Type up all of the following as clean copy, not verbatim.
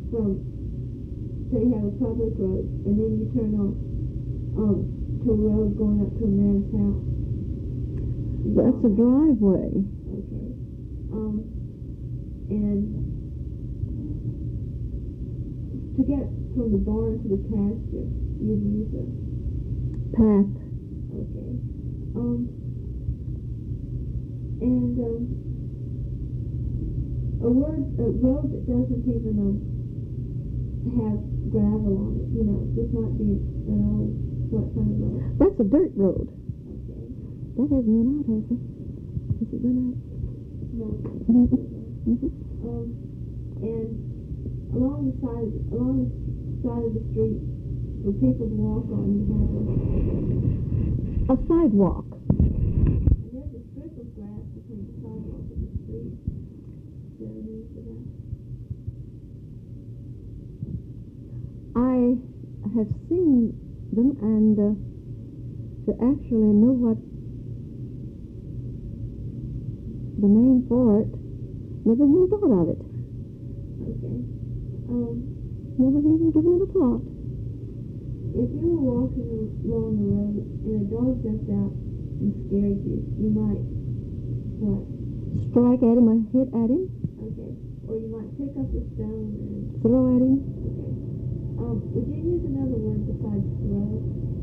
from, say you have a public road, and then you turn on to a road going up to a man's house. That's a driveway. Okay. And to get from the barn to the pasture, you'd use a Path. okay. A road that doesn't even have gravel on it, this might be an old, what kind of road? That's a dirt road. Okay. That hasn't run out, has it? Has it run out? No. Mm-hmm. And along the side of the street for people to walk on, you have A sidewalk. and there's a strip of grass between the sidewalk and the street. Is there a name for that? I have seen them, and to actually know what the name for it, never even thought of it. Okay. Never even given it a thought. If you were walking along the road and a dog jumped out and scared you, you might, what? Strike at him or hit at him. Okay. Or you might pick up a stone and, Throw at him. okay. Would you use another word besides throw?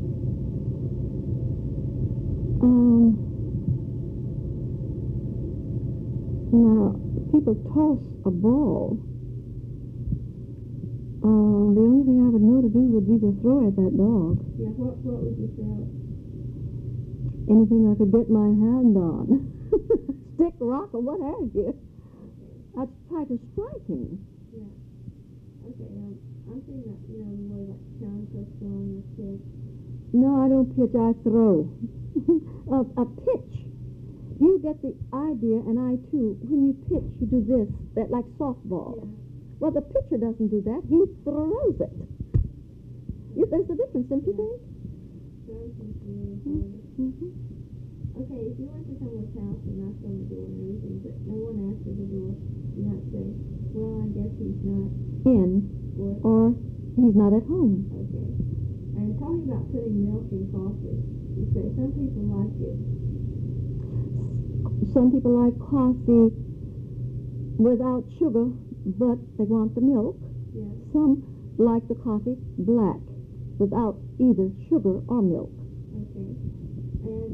Now, people toss a ball. The only thing I would know to do would be to throw at that dog. Yeah, what would you throw? Anything I could get my hand on. Stick, rock, or what have you. Okay. I'd try to strike him. Yeah. Okay, I'm thinking that, more like chunk or throwing or pitch. No, I don't pitch, I throw. A pitch. You get the idea, and I too. When you pitch, you do this, that like softball. Yeah. Well, the pitcher doesn't do that. He throws it. There's a difference, don't you think? Throw seems to be really harder. Mm-hmm. Okay, if you went to someone's house and knocked on the door and everything, but no one answered the door, you might say, well, I guess he's not In, or he's not at home. Okay. And talking about putting milk in coffee, you say some people like it. Some people like coffee without sugar, but they want the milk. Yeah. Some like the coffee black, without either sugar or milk. Okay. And,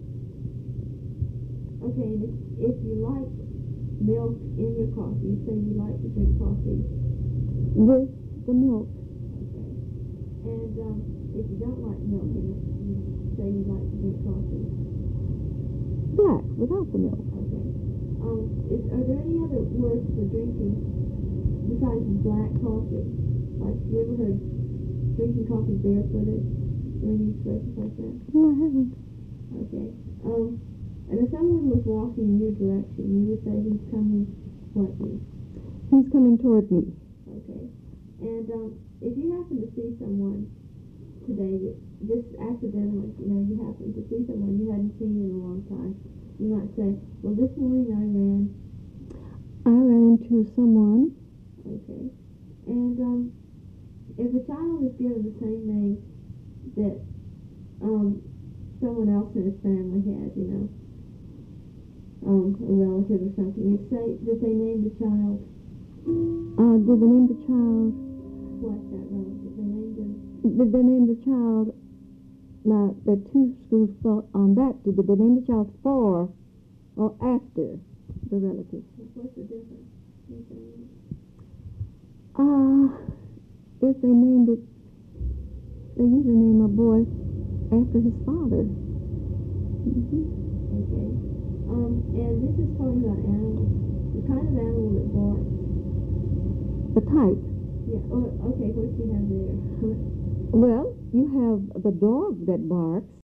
and if you like milk in your coffee, you say you like to drink coffee With the milk. Okay. And if you don't like milk in it, you say you like to drink coffee. Black, without the milk. Okay. Are there any other words for drinking besides black coffee? Like, you ever heard drinking coffee barefooted? Or any expressions like that? No, I haven't. Okay. And if someone was walking in your direction, you would say he's coming what way? He's coming toward me. Okay. And if you happen to see someone today that just accidentally, you happen to see someone you hadn't seen in a long time, you might say, well, this morning I ran. into someone. Okay. And if a child is given the same name that someone else in his family has, a relative or something, did they name the child? Did they name the child? What, that relative? They named him? Did they name the child? Now, there are two schools of thought on that. Did they name the child for or after the relative? What's the difference? If they named it, they usually name a boy after his father. Mm-hmm. Okay. And this is talking about animals. The kind of animal that barks. The type. Yeah. Okay, what do you have there? Well, you have the dog that barks.